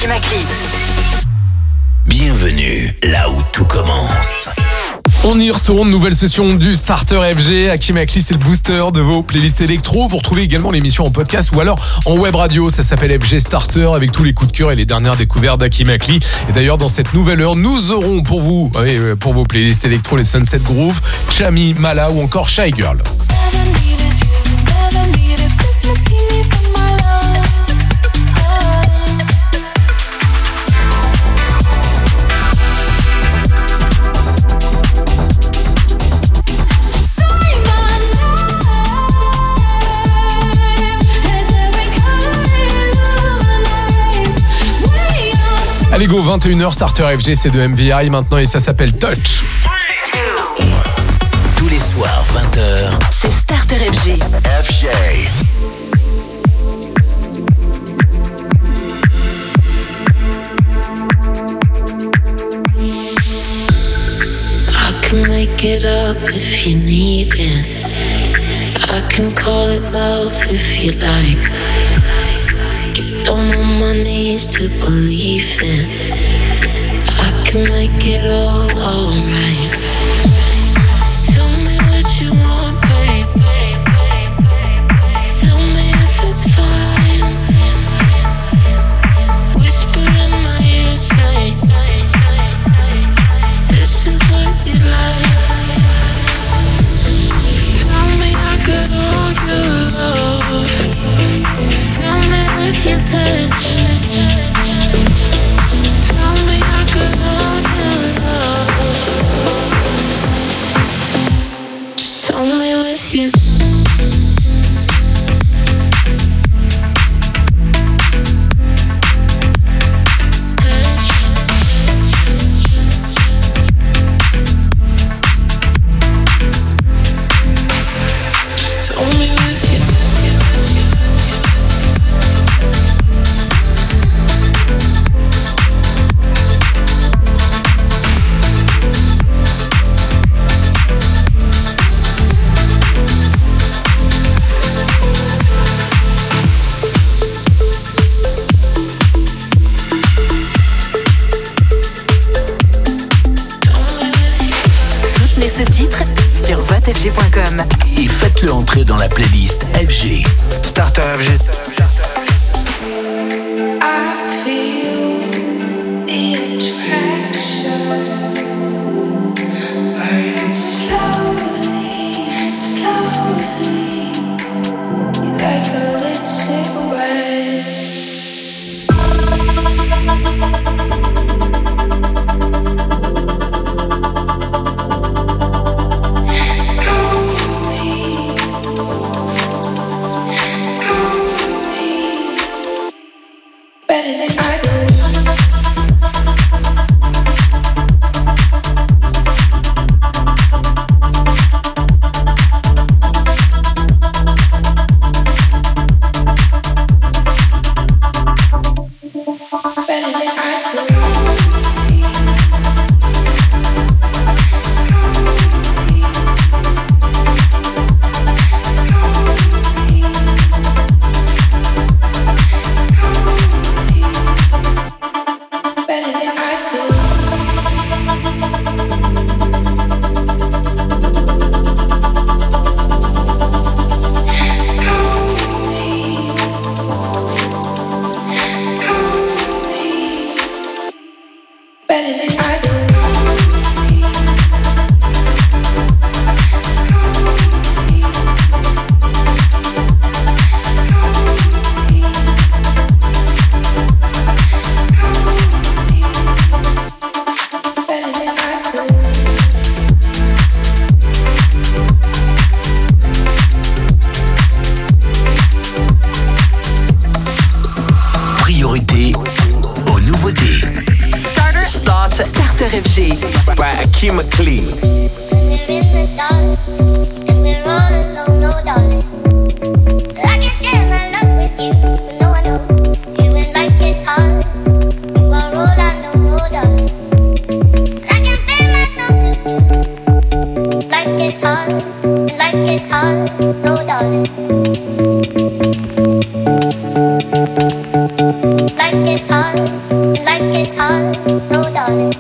Akli. Bienvenue là où tout commence. On y retourne, nouvelle session du Starter FG. Hakim Akli, c'est le booster de vos playlists électro. Vous retrouvez également l'émission en podcast ou alors en web radio. Ça s'appelle FG Starter avec tous les coups de cœur et les dernières découvertes d'Hakim Akli. Et d'ailleurs, dans cette nouvelle heure, nous aurons pour vous, pour vos playlists électro, les Sunset Groove, Chami, Mala ou encore Shy Girl. Allez go, 21h, Starter FG, c'est de MVI maintenant et ça s'appelle Touch. Tous les soirs, 20h, c'est Starter FG. FG. I can make it up if you need it. I can call it love if you like. Get down on my knees to believe it. I can make it all alright. Tell me what you want, babe. Tell me if it's fine. Whisper in my ear, say this is what you like. Tell me I got all your love. Tell me with your touch. Tell me I got all your love. Tell me with your ce titre sur votefg.com Et faites-le entrer dans la playlist FG. Starter FG. I feel the attraction burn slowly, slowly, like a lit cigarette. Better than I do. Hakim Akli. We're in the dark, and we're all alone, oh darling. I can share my love with you, but no one knows you when life gets hard. You are all I know, oh darling. I can bear myself to you. Life gets hard, and life gets hard, oh darling. Life gets hard. Life gets hard, no darling.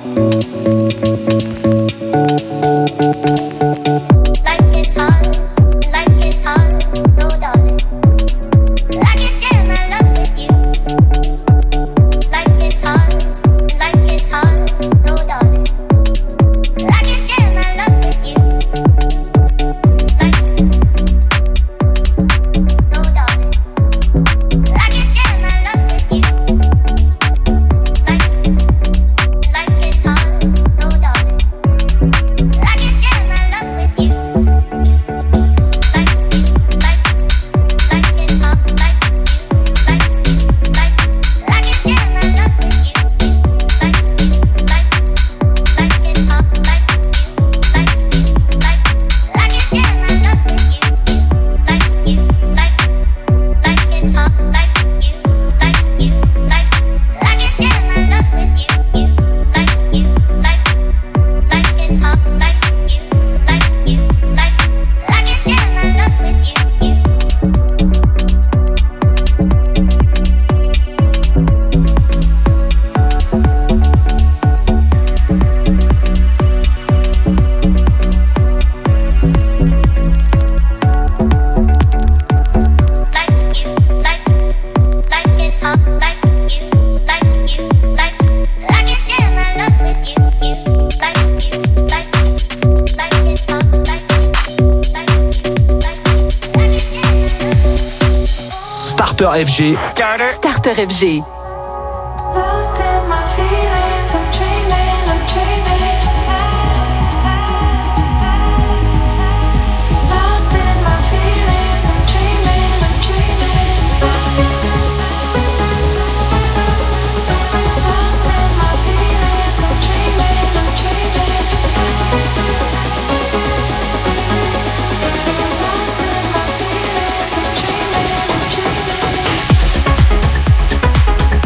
Life gets hard, no darling. I can share my love with you. Life gets hard, no darling. I can share my love with you. Life, no darling. I can share my love with you. Life gets hard, no darling. I can share my love with you. Life gets hard, I can share my love with you. Life gets hard, I can share my love with you. Life gets hard, I can share my love with you. Life gets hard, I can share my love with you. Life gets hard, I can share my love with you. Life gets hard, I can share my love. Starter FG. Starter FG. Lost in my feelings, I'm dreaming, Lost in my feelings, I'm dreaming, Lost in my feelings, I'm dreaming, Lost in my feelings, I'm dreaming,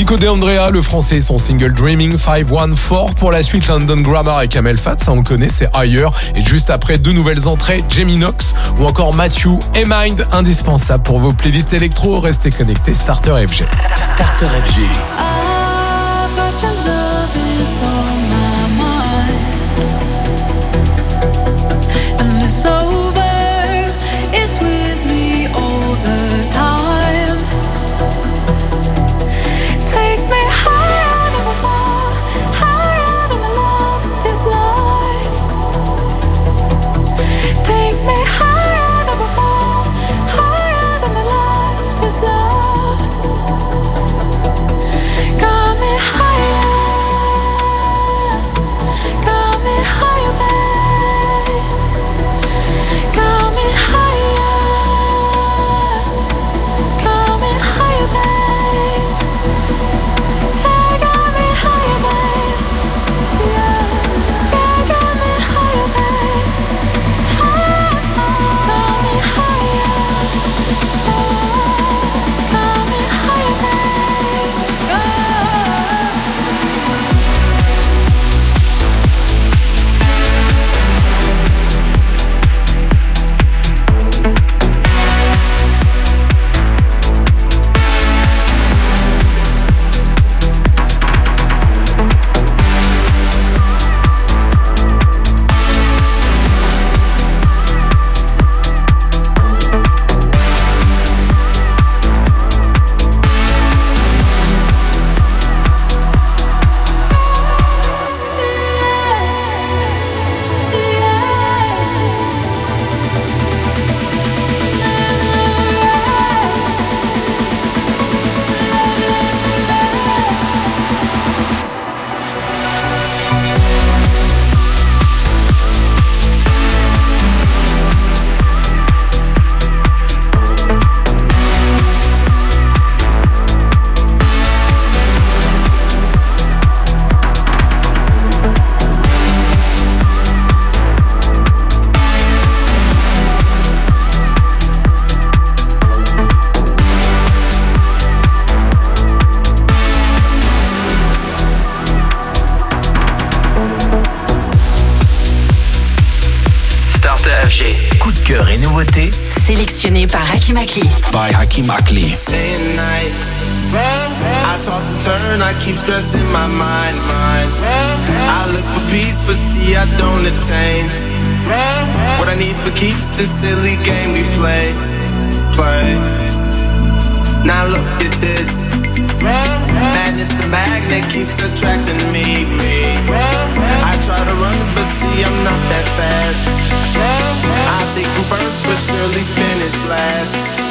Nico De Andrea, le français, son single Dreaming 514. Pour la suite, London Grammar et Kamel Fat, ça on le connaît, c'est ailleurs. Et juste après, deux nouvelles entrées, Jamie Knox ou encore Matthew et Mind, indispensable pour vos playlists électro. Restez connectés, Starter FG. Starter FG. I've got your love, it's on my mind. And it's over, it's with me all the time. Takes me higher than before, higher than the love this life. Takes me higher than before, higher than the love this love. Got me higher, babe. Got me higher, babe. Yeah, got me higher, babe. Yeah, got me higher, babe. Got me higher, Coup de cœur et nouveautés Sélectionné par Hakim Akli. by Hakim Akli. Day and night, I toss and turn, I keep stressing my mind. I look for peace, but see I don't attain. What I need for keeps this silly game we play. Now look at this. Madness, the magnet keeps attracting me. I try to run, but see I'm not that fast. I think I'm first, but surely finish last.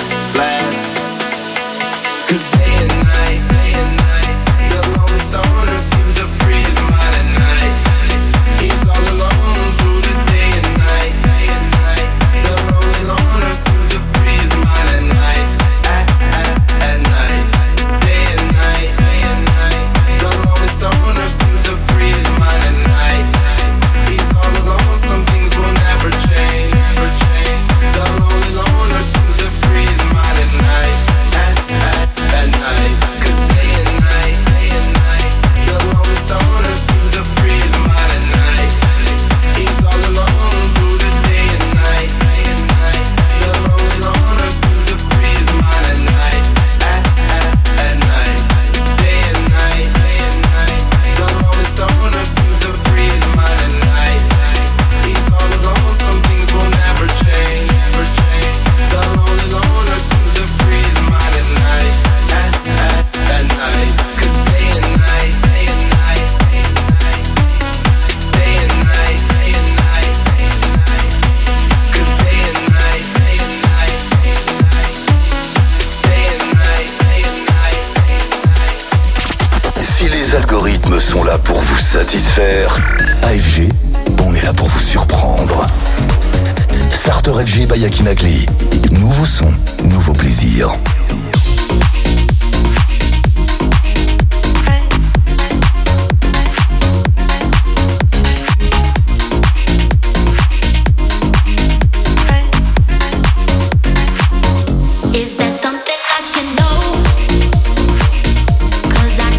Cause day and night, the lonely stoner seems to free his mind at night. He's all alone through the day and night. The lonely loner seems to free his mind at night. At night, day and night. The lonely stoner seems to free his mind at night. He's all alone, some things will never change. The lonely loner seems to free his mind at night. At night, 'cause day and night, the lonely stoner seems to free his mind at night. He's all alone through the day and night. The lonely loner seems to free his mind at night. At night, day and night, the lonely stoner seems to free his mind at night. He's all alone, some things will never change. The lonely loner seems to free his mind at night. At night, 'cause day and night, day and night, cause day and night, Si les algorithmes sont là pour vous satisfaire, AFG, on est là pour vous surprendre. Starter FG by Hakim Akli. Nouveau son, nouveau plaisir. Is there something I should know? 'Cause I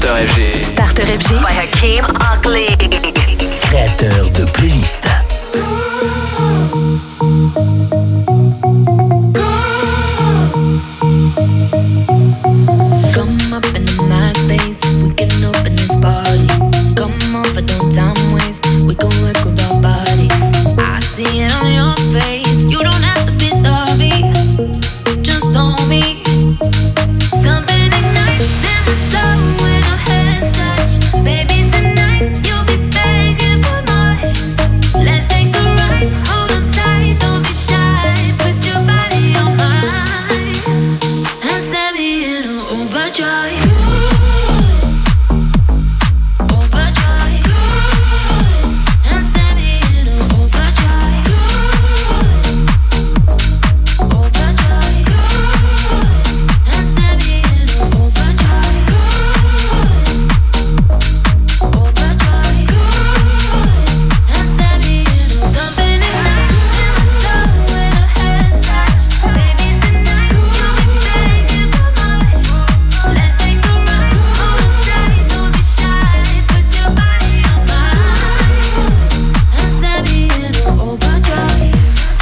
Starter FG. Starter FG by Hakim Akli. Créateur de playlist. Come up in the MySpace, we can open this party. Come over, don't time waste, we can work with our bodies. I see it on your face, you don't have to be sorry. Just on me. Something ignites in the sun when our hands touch. Baby, tonight you'll be begging for more. Let's take a ride, hold on tight, don't be shy. Put your body on mine and set me in an overdrive. Overdrive. And set me in an overdrive. Overdrive. And set me in an overdrive. Overdrive. And set me in a something ignites in the sun when our hands touch. Baby, tonight you'll be begging for more. Let's take a ride, hold on tight, don't be shy. Put your body on mine and set me in an overdrive.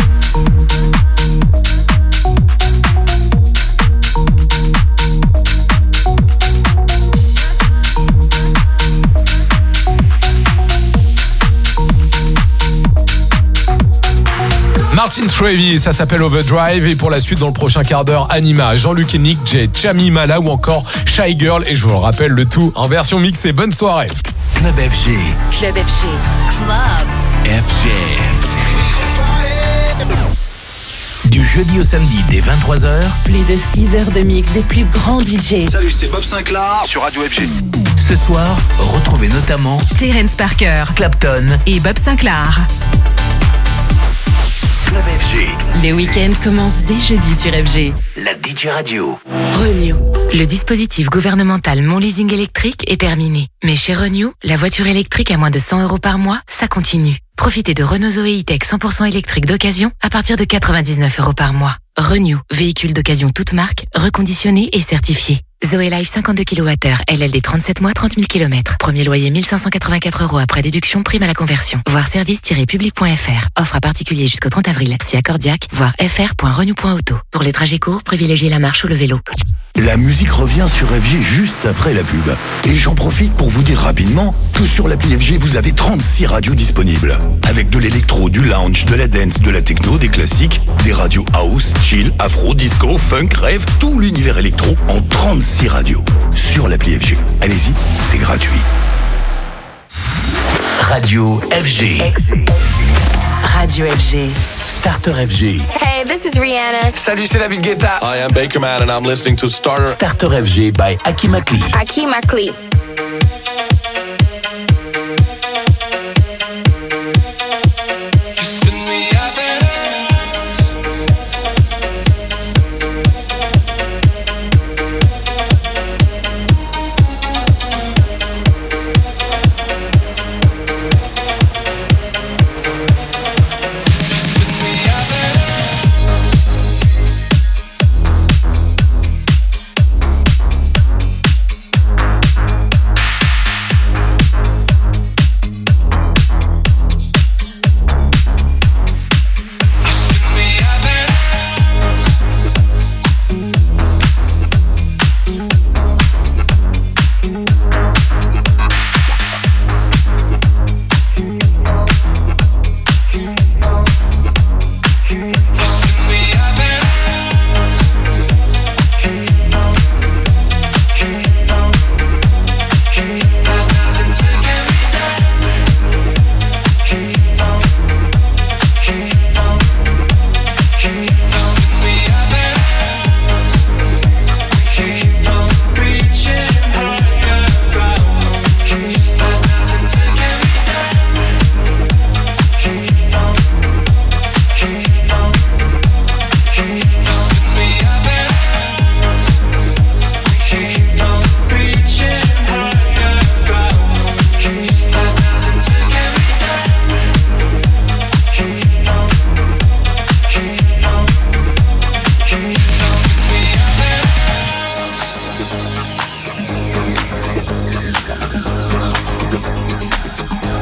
Martin Trevi, ça s'appelle Overdrive. Et pour la suite, dans le prochain quart d'heure, Anima, Jean-Luc et Nick J, Chami Mala ou encore Shy Girl. Et je vous le rappelle, le tout en version mixée. Bonne soirée. Club FG. Club FG. FG. Du jeudi au samedi dès 23h, Plus de 6 heures de mix des plus grands DJ. Salut, c'est Bob Sinclair sur Radio FG. ce soir, retrouvez notamment Terence Parker Clapton et Bob Sinclair. Club FG. Le week-end commence dès jeudi sur FG. La DJ Radio. Renew. Le dispositif gouvernemental Mon Leasing électrique est terminé. Mais chez Renew, la voiture électrique à moins de 100 € par mois, ça continue. Profitez de Renault Zoé E-Tech 100% électrique d'occasion à partir de 99 € par mois. Renew, véhicule d'occasion toute marque, reconditionné et certifié. Zoé Life 52 kWh, LLD 37 mois, 30 000 km. Premier loyer 1584 € après déduction, prime à la conversion. Voir service-public.fr. Offre à particulier jusqu'au 30 avril. Si accordiaque, voir fr.renew.auto. Pour les trajets courts, privilégiez la marche ou le vélo. La musique revient sur FG juste après la pub. Et j'en profite pour vous dire rapidement que sur l'appli FG, vous avez 36 radios disponibles. Avec de l'électro, du lounge, de la dance, de la techno, des classiques, des radios house, chill, afro, disco, funk, rave, tout l'univers électro en 36 radios. Sur l'appli FG. Allez-y, c'est gratuit. Radio FG. Radio FG. Starter FG. Hey, this is Rihanna. Salut, c'est David Guetta. I am Baker Man and I'm listening to Starter. Starter FG by Hakim Akli. Hakim Akli.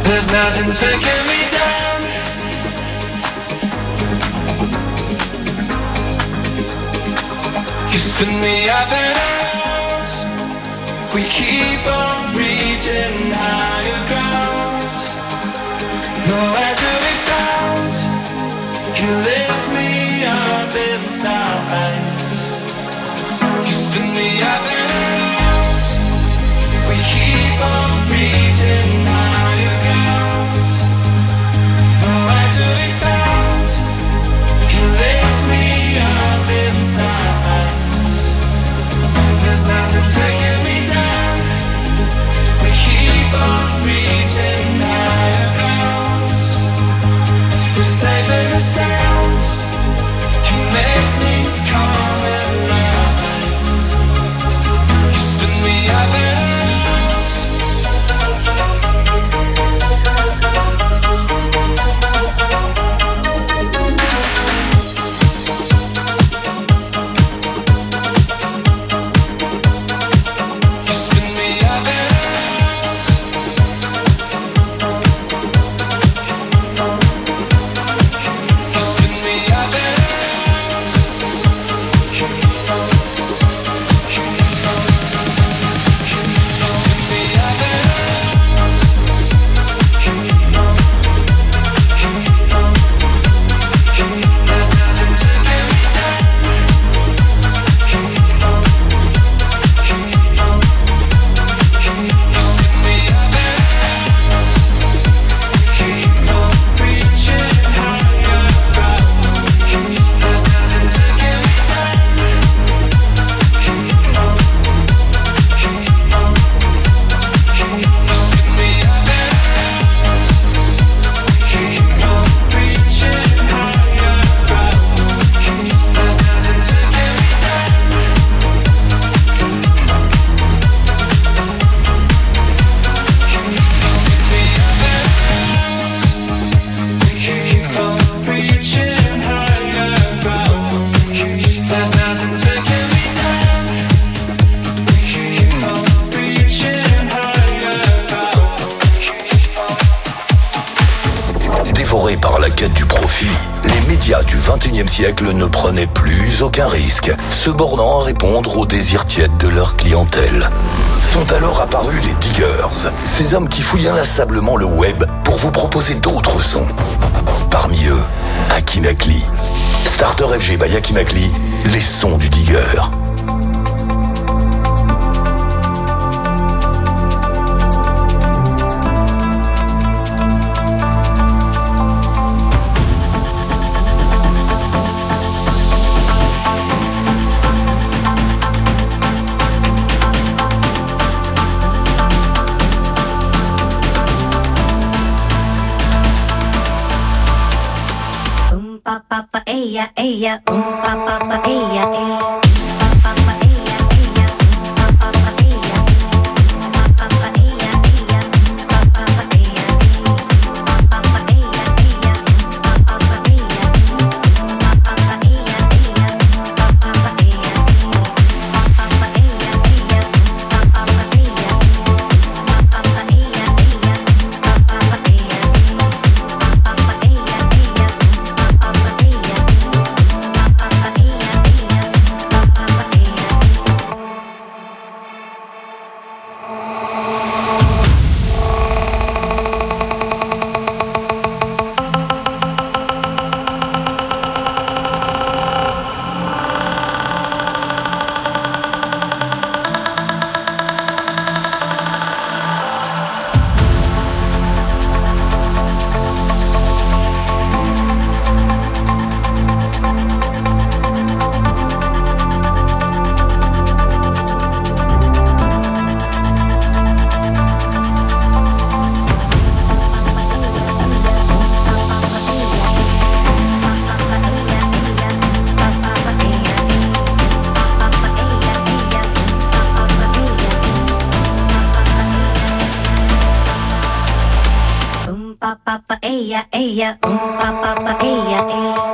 There's nothing taking me down. You spin me up and out. We keep on reaching higher grounds. Nowhere to be found. You lift me up inside. You spin me up and out. We keep on reaching higher grounds. Nowhere to be found. You lift me up inside. There's nothing taking me down. We keep on reaching higher grounds. We're safe in the sounds. You make me come alive. You spin me up and siècle ne prenaient plus aucun risque, se bornant à répondre aux désirs tièdes de leur clientèle. Sont alors apparus les diggers, ces hommes qui fouillent inlassablement le web pour vous proposer d'autres sons. Parmi eux, Hakim Akli. Starter FG by Hakim Akli, les sons du digger. Ella, ella, papa, ella, ella. Ella, papa, ella, ella.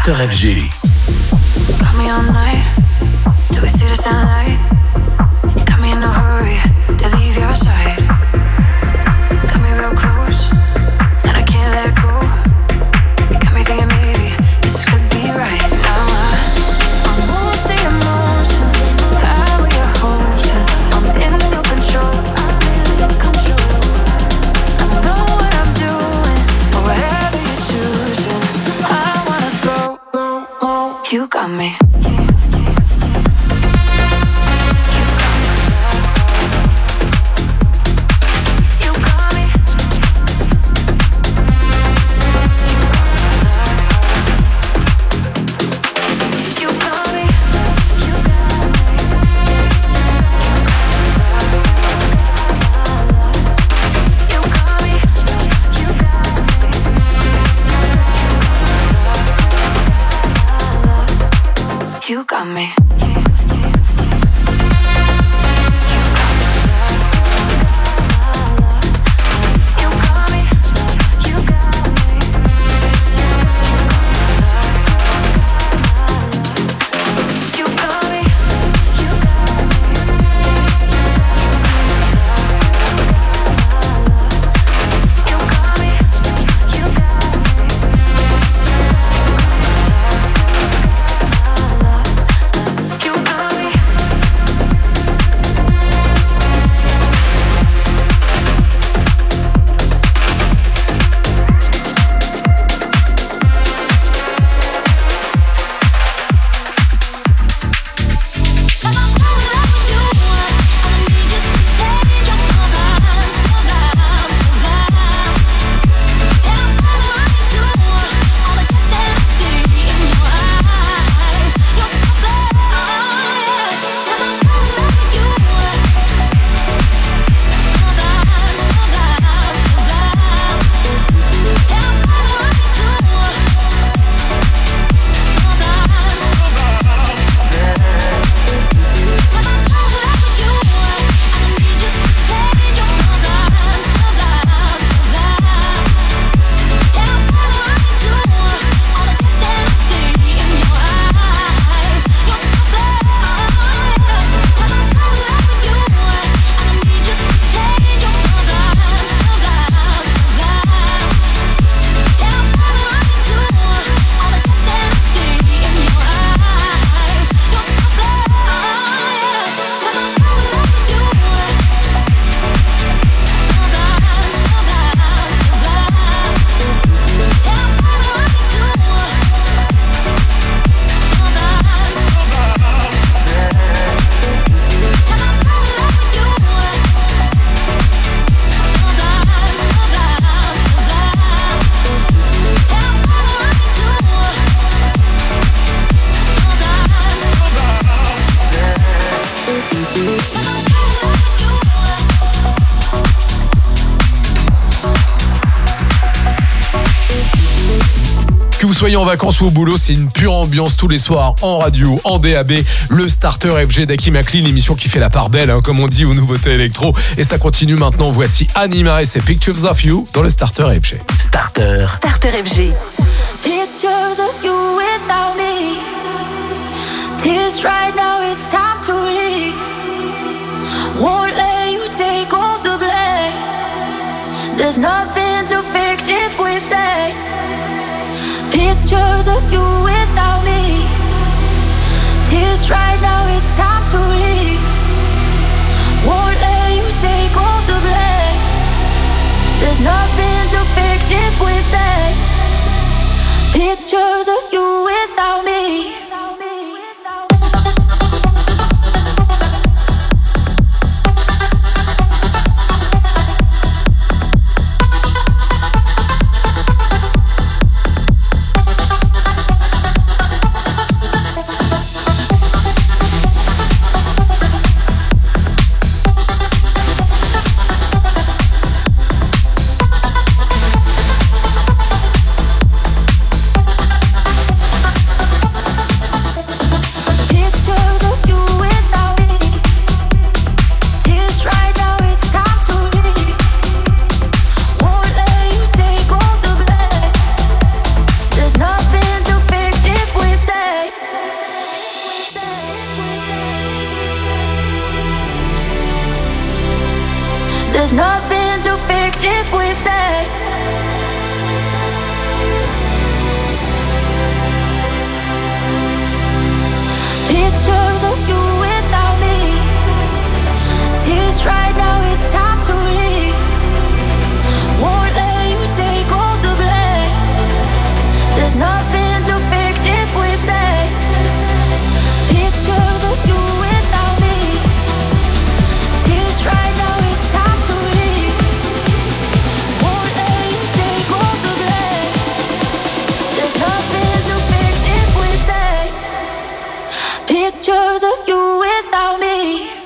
Starter FG. Got me all night till we see the sunlight. Got me in a hurry to leave your side. Got me real close and I can't let go. You got me thinking maybe this could be right now. I'm moved to emotion, how you're holding. I'm in your control. I know what I'm doing, or whatever you're choosing. I wanna go. You got me. You got me. Soyez en vacances ou au boulot, c'est une pure ambiance tous les soirs en radio, en DAB. Le Starter FG d'Aki Makli, l'émission qui fait la part belle, comme on dit aux nouveautés électro. Et ça continue maintenant. Voici Anima et ses Pictures of You dans le Starter FG. Starter FG. Pictures of you without me. Tears right now, it's time to leave. Won't let you take all the blame. There's nothing to fix if we stay. Pictures of you without me. Tears right now, it's time to leave. Won't let you take all the blame. There's nothing to fix if we stay. Pictures of you without me. nothing to fix if we stay. Pictures of you without me. Tears right now, it's time to leave. Won't let you take all the blame. There's nothing to fix if we stay. Pictures of you without me. Tears right now, it's time to leave. Won't let you take all the blame. There's nothing to fix if we stay. Pictures of you without me.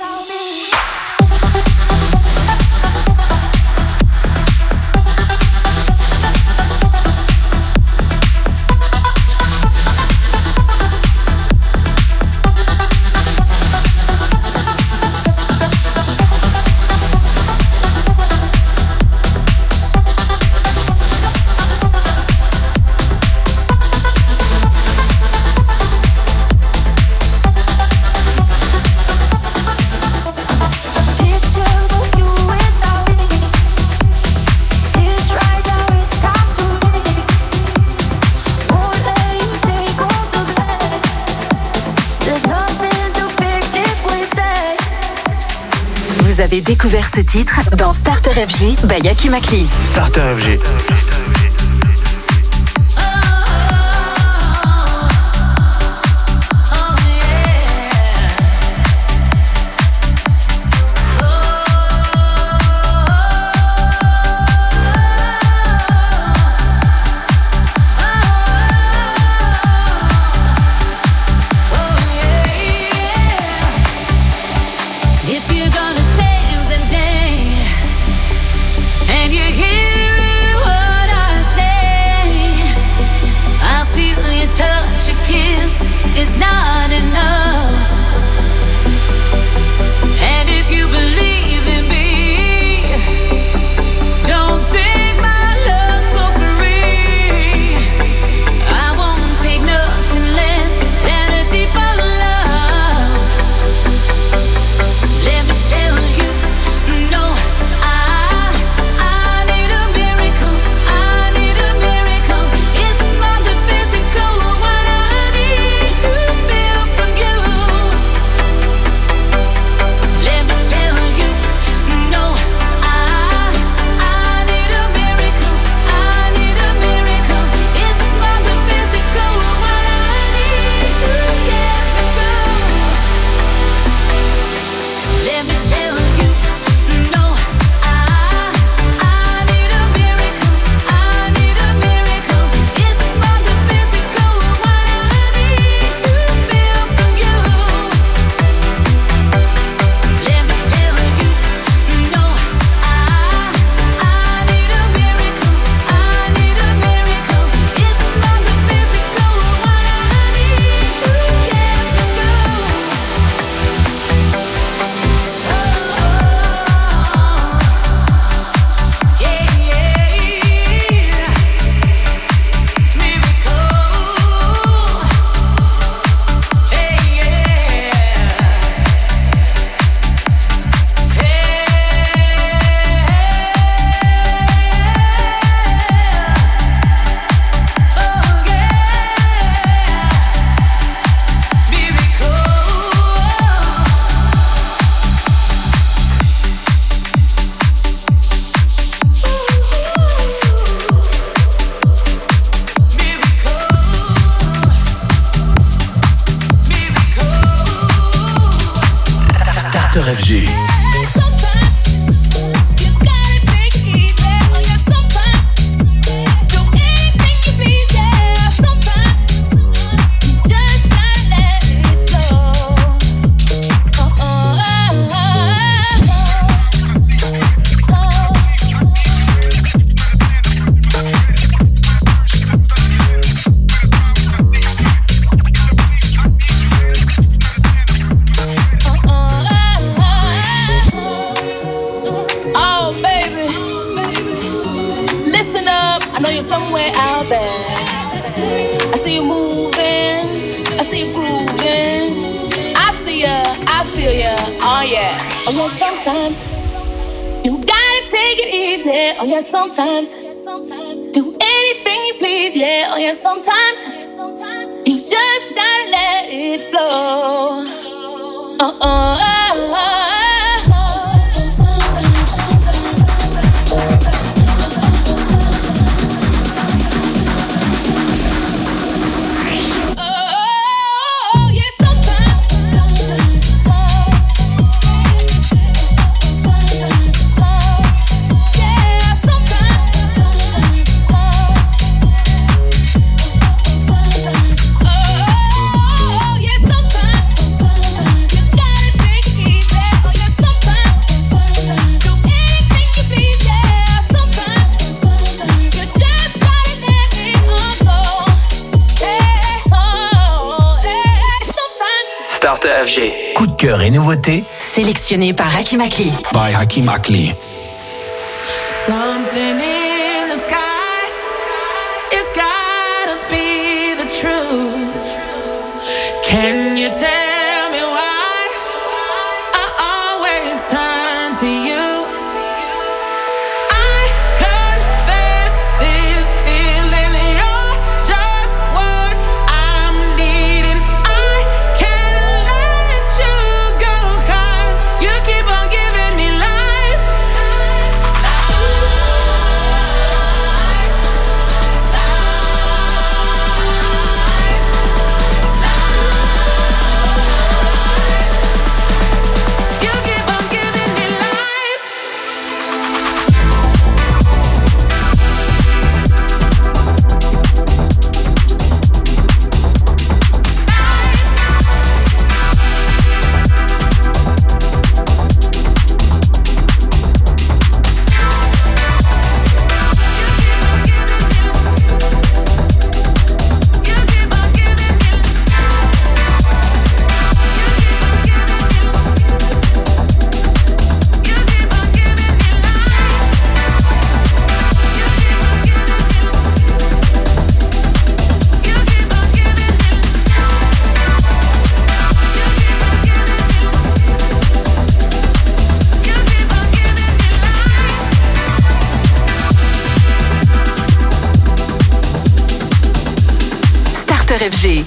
Vous avez découvert ce titre dans Starter FG by Yaki Makli. Starter FG. If you're gonna save the day, and you hear what I say, I feel your touch, your kiss is not enough. And if you believe in me, don't think my love's for free. I won't take nothing less than a deeper love. Let me tell you, no, I need a miracle. I need a miracle. It's more than physical. What I need to feel from you. Let me tell you, no, I need a miracle. I need a miracle. It's more than physical. What I need to get through. Let me tell you, no, I need a miracle. I need a miracle. It's more than physical. What I need to feel from you. Let me tell you, no, I need a miracle. I need a miracle. It's more than physical. What I need to get Starter FG. Oh, baby, listen up. I know you're somewhere out there. I see you moving. I see you grooving. I see ya. I feel ya. Oh, yeah. Oh, well, sometimes you gotta please, yeah, oh yeah, sometimes. Do anything you please, yeah, oh yeah, sometimes. You just gotta let it flow. Starter FG. Coup de cœur et nouveautés. Sélectionné par Hakim Akli. By Hakim Akli. Something in the sky, it's gotta be the truth. Can you tell me why I always turn to you? I confess this feeling, you're just what I'm needing. I can't let you go, 'cause you keep on giving me life. FG.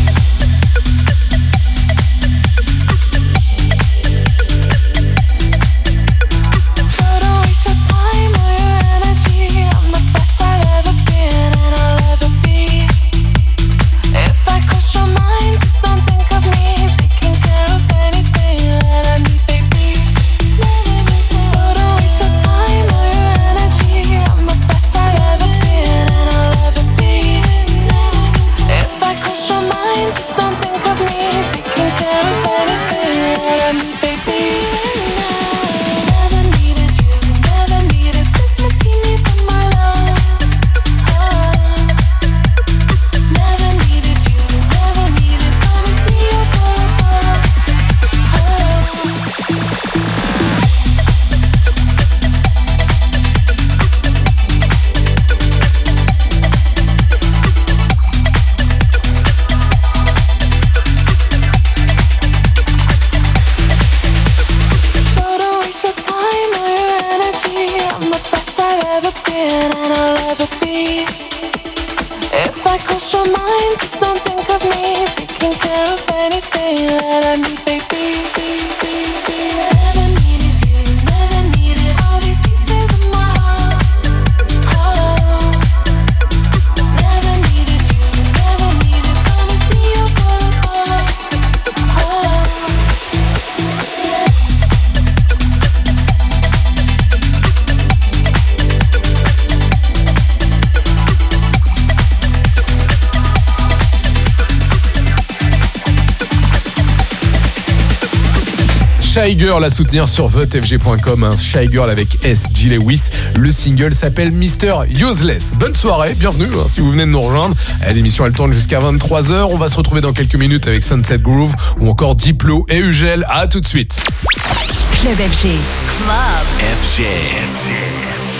Shy Girl à soutenir sur votefg.com, hein. Shy Girl avec S.J. Lewis. Le single s'appelle Mr. Useless. Bonne soirée, bienvenue hein, si vous venez de nous rejoindre. L'émission elle tourne jusqu'à 23h. On va se retrouver dans quelques minutes avec Sunset Groove ou encore Diplo et Ugel. À tout de suite. Club FG. Club FG.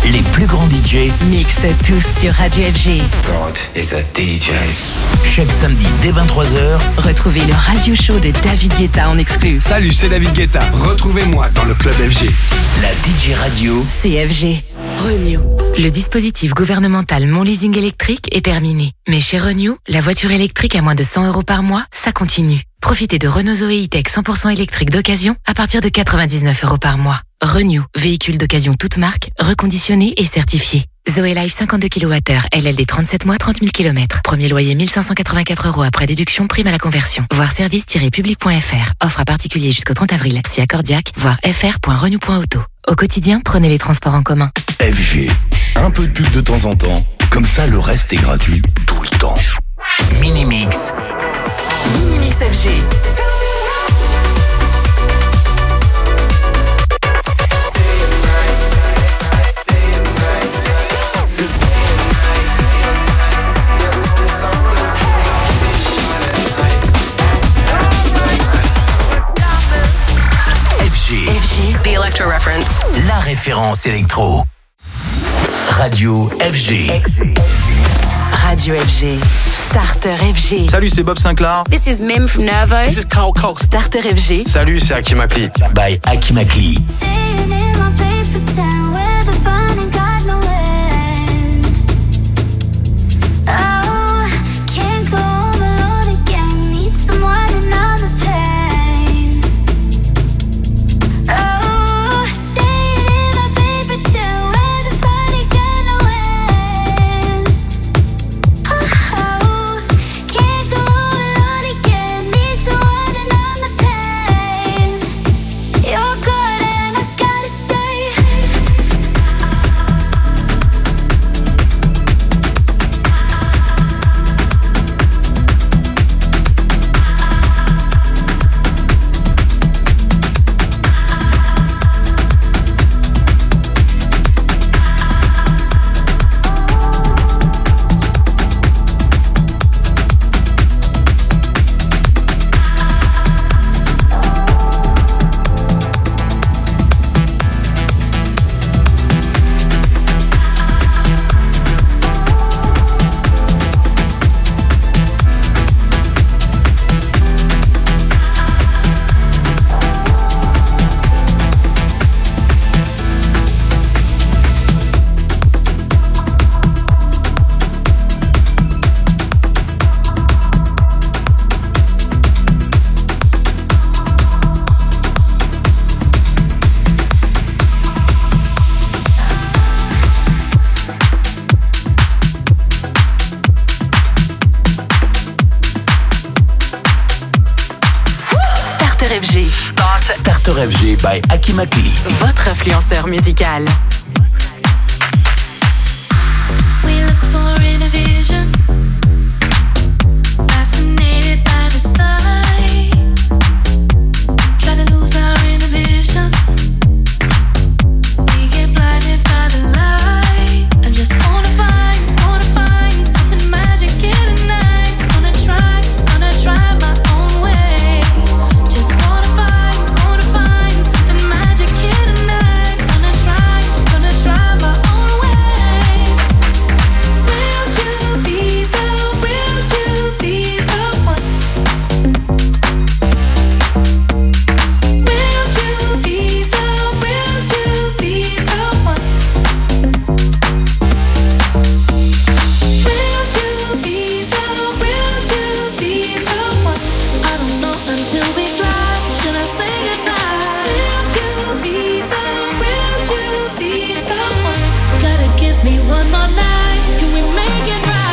Les plus grands DJ mixent tous sur Radio FG. God is a DJ. chaque samedi dès 23h. Retrouvez le radio show de David Guetta en exclu. Salut, c'est David Guetta. Retrouvez-moi dans le Club FG. La DJ radio CFG. Renew. Le dispositif gouvernemental Mon Leasing électrique est terminé. Mais chez Renew, la voiture électrique à moins de 100 € par mois, ça continue. Profitez de Renault Zoe E-Tech 100% électrique d'occasion à partir de 99 € par mois. Renew, véhicule d'occasion toute marque, reconditionné et certifié. Zoe Life 52 kWh, LLD 37 mois, 30 000 km. Premier loyer 1584 € après déduction, prime à la conversion. Voir service-public.fr. Offre à particulier jusqu'au 30 avril. Si accordiaque, voir fr.renew.auto. Au quotidien, prenez les transports en commun. FG. Un peu de pub de temps en temps. Comme ça, le reste est gratuit tout le temps. Minimix. Minimix FG. FG. The Electro Reference. La référence électro. Radio FG. Radio FG. Starter FG. Salut, c'est Bob Sinclair. This is Mim from Nervo. This is Carl Cox. Starter FG. Salut, c'est Hakim Akli. By Hakim Akli. Starter FG by Hakim Akli. Votre influenceur musical. We look for innovation, fascinated by the sight, try to lose our inhibition. We get blinded by the light. I just wanna find something magic in the night. Gonna try my own way. Just wanna find something magic in the night. Gonna try my own way. Will you be the one? Will you be the one? Will you be the one? I don't know until we fly. Should I say goodbye? Will you be the one? Gotta give me one more night. Can we make it right?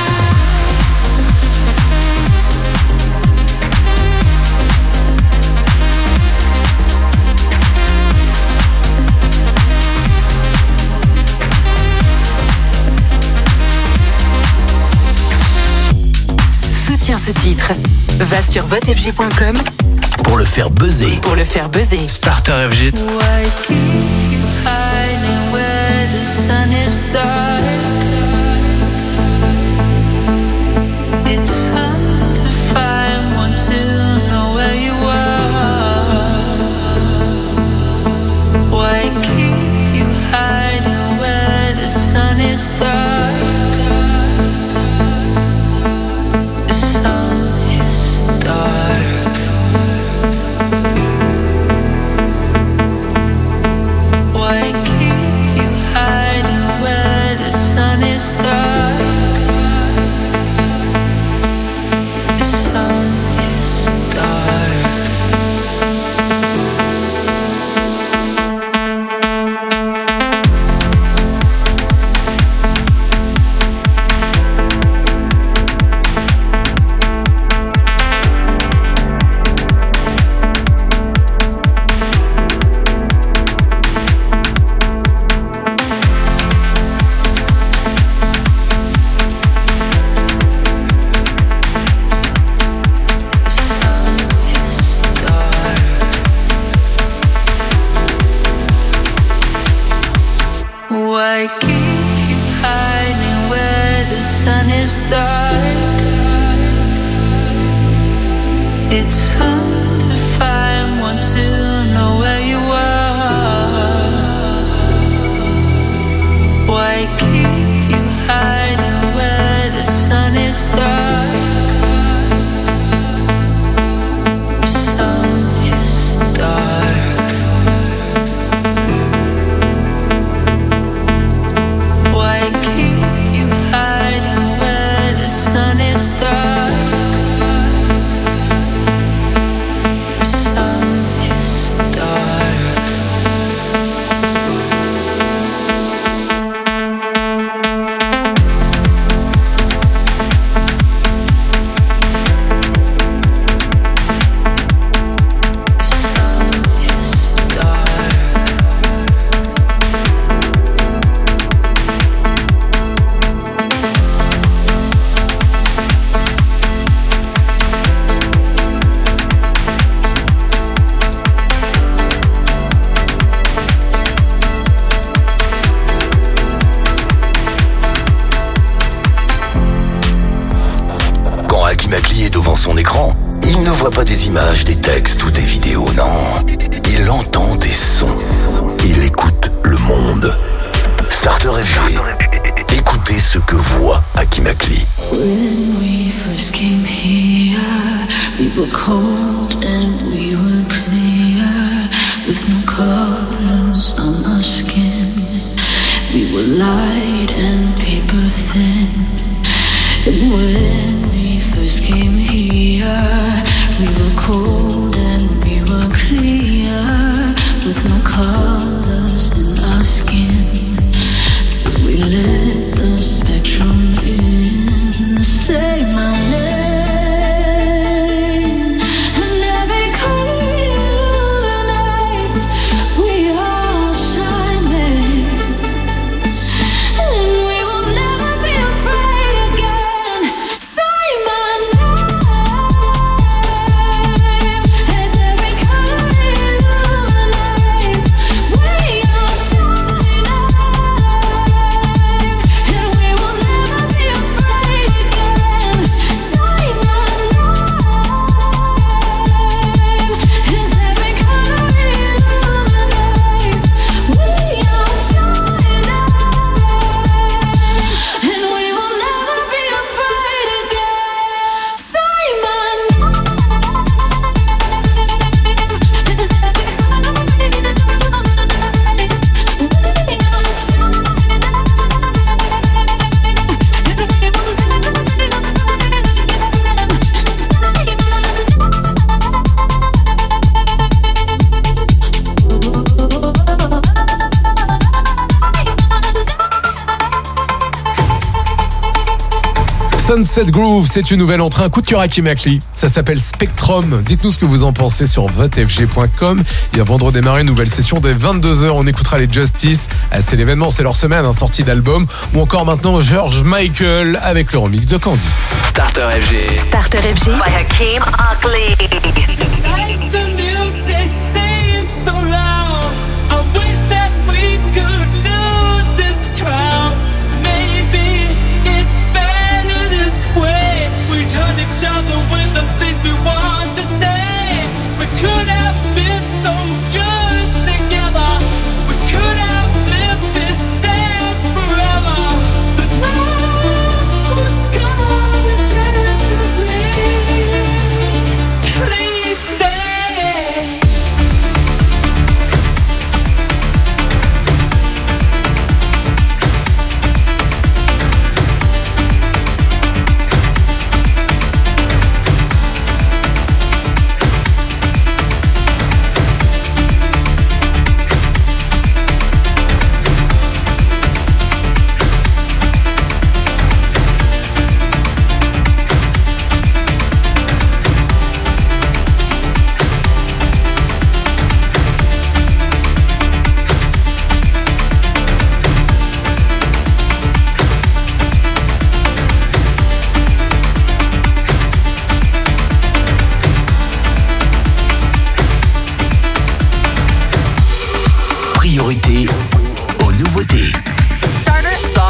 Soutiens ce titre. Va sur votefg.com Pour le faire buzzer. pour le faire buzzer. Starter FG. Why keep you hiding where the sun is dark? It's hard to find one to know where you are. Why keep you hiding where the Why keep you hiding where the sun is dark? It's hard to find one to know where you are. Why keep you hiding where the sun is dark? Sun is dark. Why keep you hiding where the sun is dark? Sun is dark. Quand Hakim Akli est devant son écran, il ne voit pas des images, des textes ou des vidéos, non. Il entend des sons. Il écoute le monde. Starter FG. Écoutez ce que voit Hakim Akli. When we first came here, we were cold and we were clear, with no colors on our skin. We were light and paper thin. And when we first came here, we were cold and we were clear, with no colors in our skin. Till we let the spectrum in. Say my name, and every color illuminates. We are shining, and we will never be afraid again. Say my name, as every color illuminates. We are shining, and we will never be afraid again. Say my name, as every color illuminates. We are shining, and we will never be afraid again. Say my Sunset Groove, c'est une nouvelle entrée, un coup de cœur à Hakim Akli. Ça s'appelle Spectrum. Dites-nous ce que vous en pensez sur votefg.com. Et avant de redémarrer une nouvelle session dès 22h, on écoutera les Justice. C'est l'événement, c'est leur semaine, sortie d'album. Ou encore maintenant George Michael avec le remix de Candice. Starter FG. Starter FG by Hakim Akli. Like the music seems so loud, I wish that we could lose this crowd. Maybe it's better this way. We hurt each other with the things we want to say. We could have been so good together. We could have lived this dance forever. But now who's gonna dance with me? Please stay.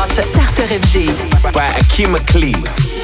Starter. Starter FG. By Akeem McLean.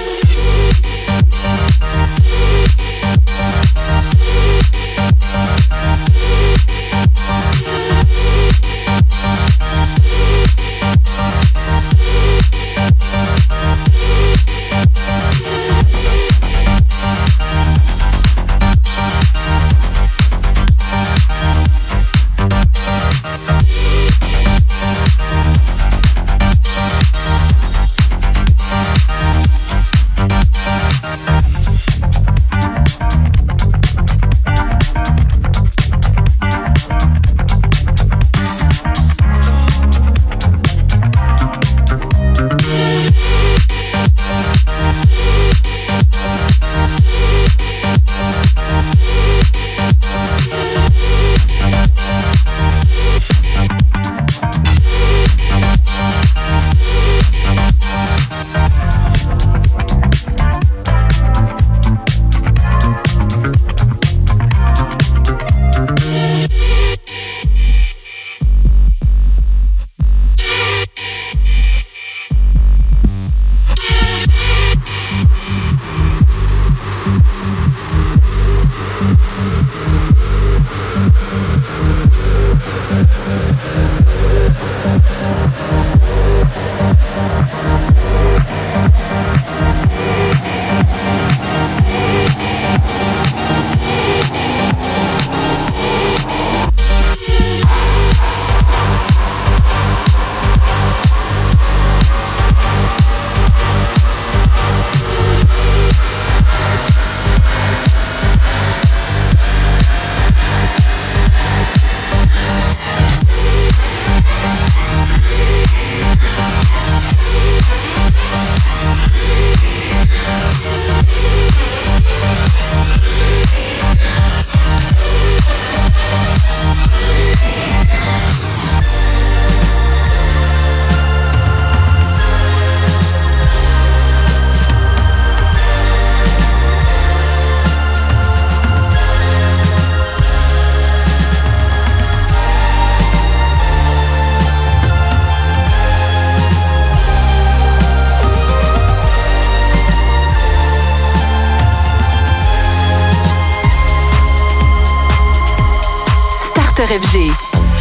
FG.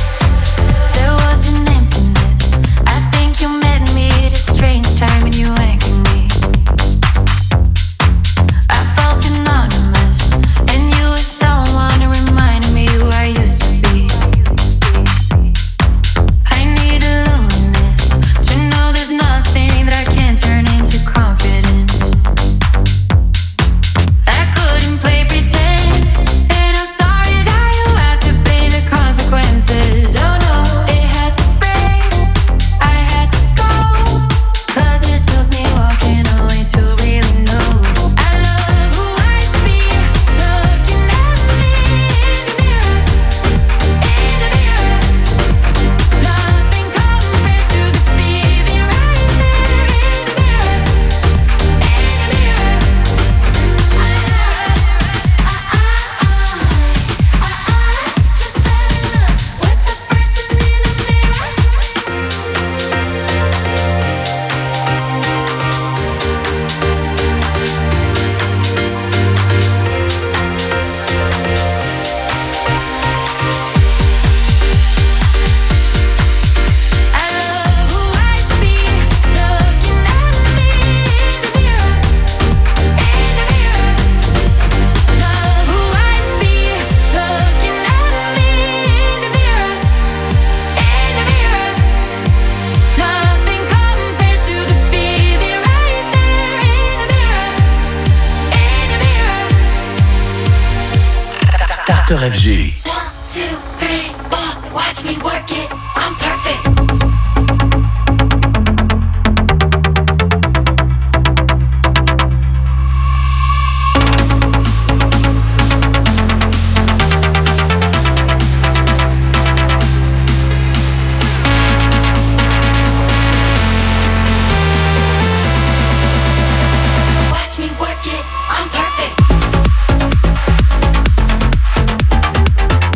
There was an emptiness. I think you met me at a strange time and you anchored me. I felt anonymous, and you were someone who reminded me who I used to be. I need aloneness to know there's nothing that I can't turn into confidence. I couldn't play pretend, and I'm sorry that you had to pay the consequences. Oh no, it had to break, I had to go, 'cause it took me walking away to really know. I love who I see, looking at me in the mirror, in the mirror. Nothing compares to the feeling right there in the mirror, in the mirror. Just fell in love with the person in the I love who I see, looking at me in the mirror, in the mirror. Love who I see, looking at me in the mirror, in the mirror. Nothing compares to the feeling right there in the mirror, in the mirror. Starter FG. 1, 2, 3, 4. Watch me work it. I'm perfect. Watch me work it. I'm perfect.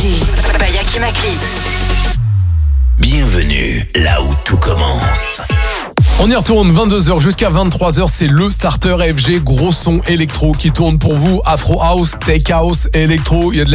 FG, by Hakim Akli. Bienvenue là où tout commence. On y retourne, 22h jusqu'à 23h, c'est le Starter FG, gros son électro qui tourne pour vous. Afro House, Tech House, électro, il y a de